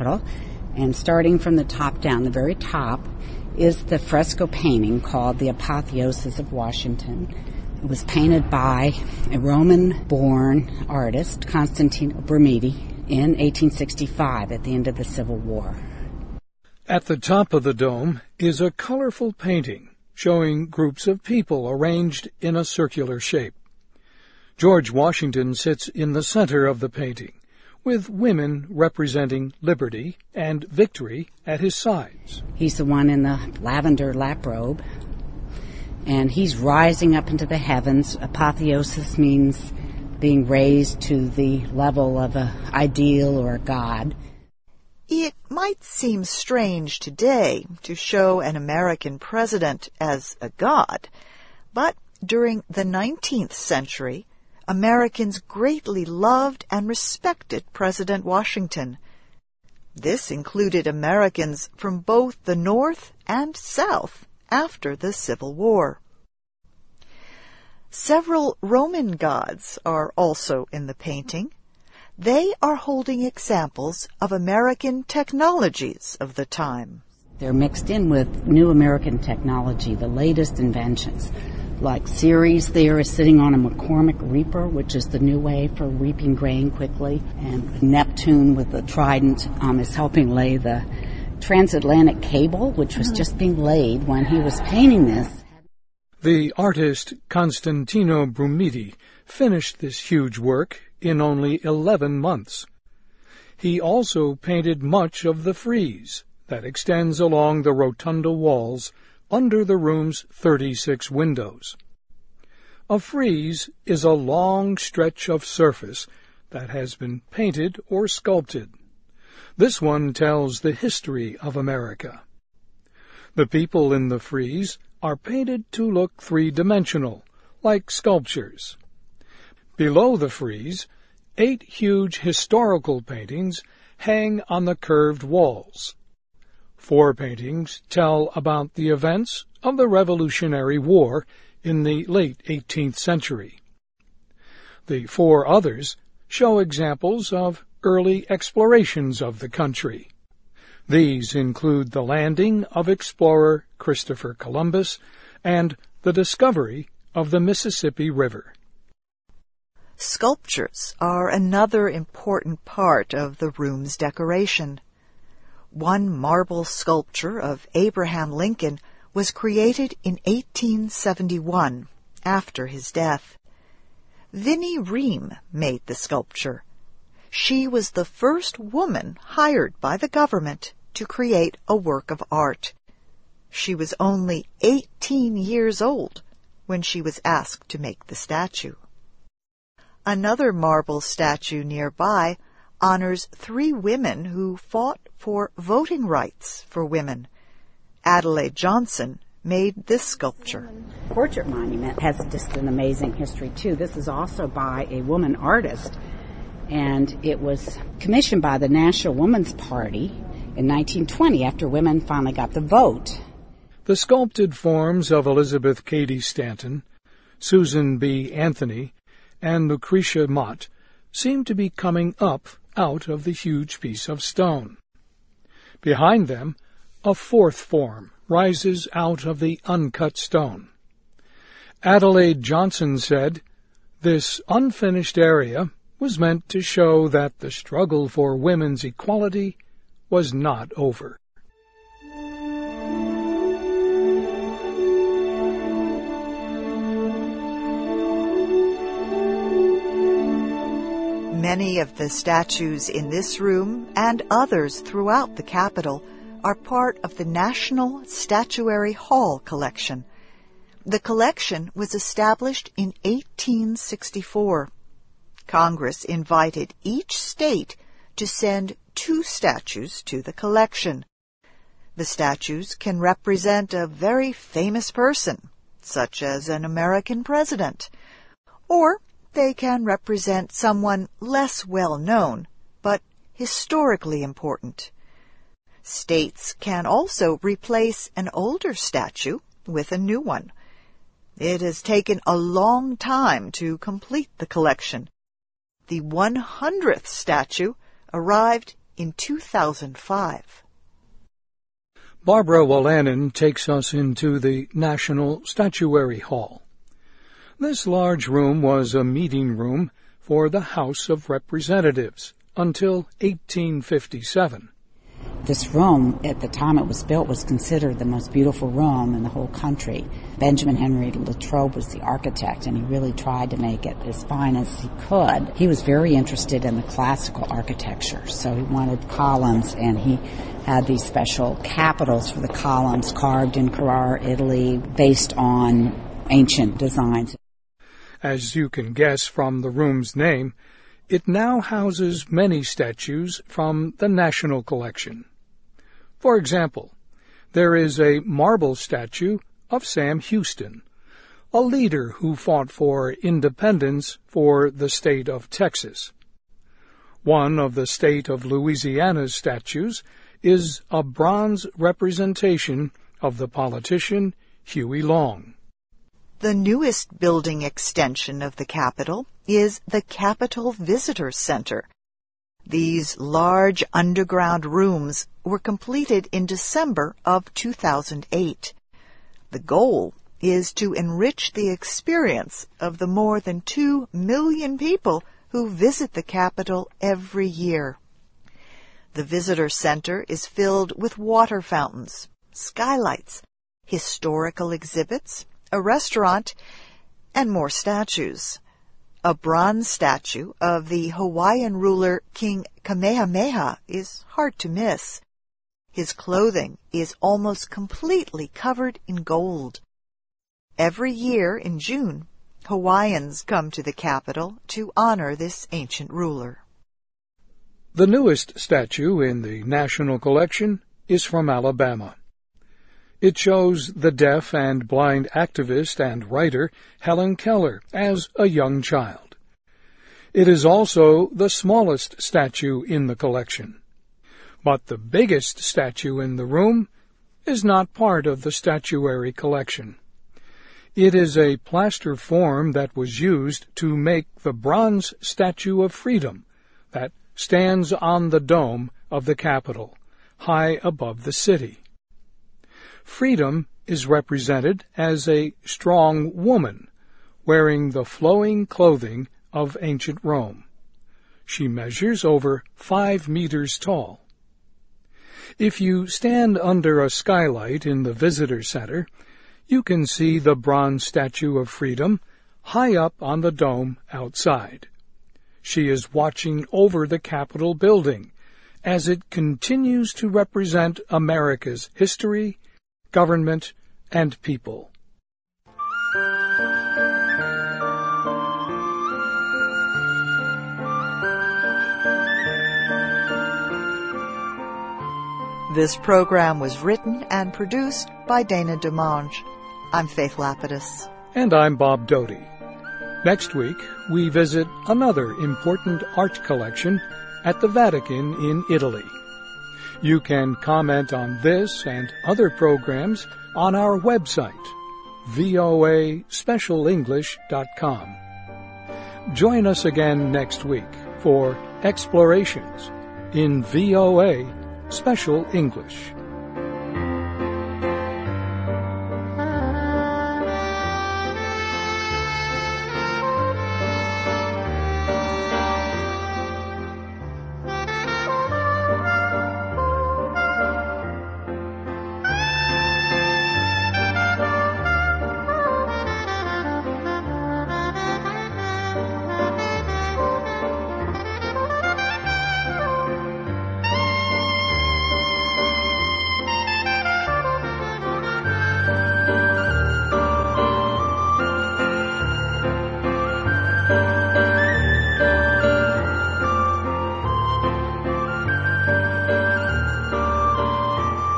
And starting from the top down, the very top, is the fresco painting called The Apotheosis of Washington. It was painted by a Roman-born artist, Constantino Brumidi, in 1865 at the end of the Civil War. At the top of the dome is a colorful painting showing groups of people arranged in a circular shape. George Washington sits in the center of the painting, with women representing liberty and victory at his sides. He's the one in the lavender lap robe, and he's rising up into the heavens. Apotheosis means being raised to the level of an ideal or a god. It might seem strange today to show an American president as a god, but during the 19th century, Americans greatly loved and respected President Washington. This included Americans from both the North and South after the Civil War. Several Roman gods are also in the painting. They are holding examples of American technologies of the time. They're mixed in with new American technology, the latest inventions. Like Ceres there is sitting on a McCormick reaper, which is the new way for reaping grain quickly. And Neptune with the trident is helping lay the transatlantic cable, which was just being laid when he was painting this. The artist Constantino Brumidi finished this huge work in only 11 months. He also painted much of the frieze that extends along the rotunda walls under the room's 36 windows. A frieze is a long stretch of surface that has been painted or sculpted. This one tells the history of America. The people in the frieze are painted to look three-dimensional, like sculptures. Below the frieze, 8 huge historical paintings hang on the curved walls. 4 paintings tell about the events of the Revolutionary War in the late 18th century. The 4 others show examples of early explorations of the country. These include the landing of explorer Christopher Columbus and the discovery of the Mississippi River. Sculptures are another important part of the room's decoration. One marble sculpture of Abraham Lincoln was created in 1871, after his death. Vinnie Ream made the sculpture. She was the first woman hired by the government to create a work of art. She was only 18 years old when she was asked to make the statue. Another marble statue nearby honors 3 women who fought for voting rights for women. Adelaide Johnson made this sculpture. Portrait monument has just an amazing history, too. This is also by a woman artist, and it was commissioned by the National Woman's Party in 1920 after women finally got the vote. The sculpted forms of Elizabeth Cady Stanton, Susan B. Anthony, and Lucretia Mott seem to be coming up out of the huge piece of stone. Behind them, a 4th form rises out of the uncut stone. Adelaide Johnson said, "This unfinished area was meant to show that the struggle for women's equality was not over." Many of the statues in this room and others throughout the Capitol are part of the National Statuary Hall collection. The collection was established in 1864. Congress invited each state to send 2 statues to the collection. The statues can represent a very famous person, such as an American president, or they can represent someone less well known, but historically important. States can also replace an older statue with a new one. It has taken a long time to complete the collection. The 100th statue arrived in 2005. Barbara Wolanin takes us into the National Statuary Hall. This large room was a meeting room for the House of Representatives until 1857. This room, at the time it was built, was considered the most beautiful room in the whole country. Benjamin Henry Latrobe was the architect, and he really tried to make it as fine as he could. He was very interested in the classical architecture, so he wanted columns, and he had these special capitals for the columns carved in Carrara, Italy, based on ancient designs. As you can guess from the room's name, it now houses many statues from the National Collection. For example, there is a marble statue of Sam Houston, a leader who fought for independence for the state of Texas. One of the state of Louisiana's statues is a bronze representation of the politician Huey Long. The newest building extension of the Capitol is the Capitol Visitor Center. These large underground rooms were completed in December of 2008. The goal is to enrich the experience of the more than 2 million people who visit the Capitol every year. The Visitor Center is filled with water fountains, skylights, historical exhibits, a restaurant, and more statues. A bronze statue of the Hawaiian ruler King Kamehameha is hard to miss. His clothing is almost completely covered in gold. Every year in June, Hawaiians come to the Capitol to honor this ancient ruler. The newest statue in the National Collection is from Alabama. It shows the deaf and blind activist and writer Helen Keller as a young child. It is also the smallest statue in the collection. But the biggest statue in the room is not part of the statuary collection. It is a plaster form that was used to make the bronze Statue of Freedom that stands on the dome of the Capitol, high above the city. Freedom is represented as a strong woman wearing the flowing clothing of ancient Rome. She measures over 5 meters tall. If you stand under a skylight in the visitor center, you can see the bronze Statue of Freedom high up on the dome outside. She is watching over the Capitol building as it continues to represent America's history, government, and people. This program was written and produced by Dana DeMange. I'm Faith Lapidus. And I'm Bob Doty. Next week, we visit another important art collection at the Vatican in Italy. You can comment on this and other programs on our website, voaspecialenglish.com. Join us again next week for Explorations in VOA Special English.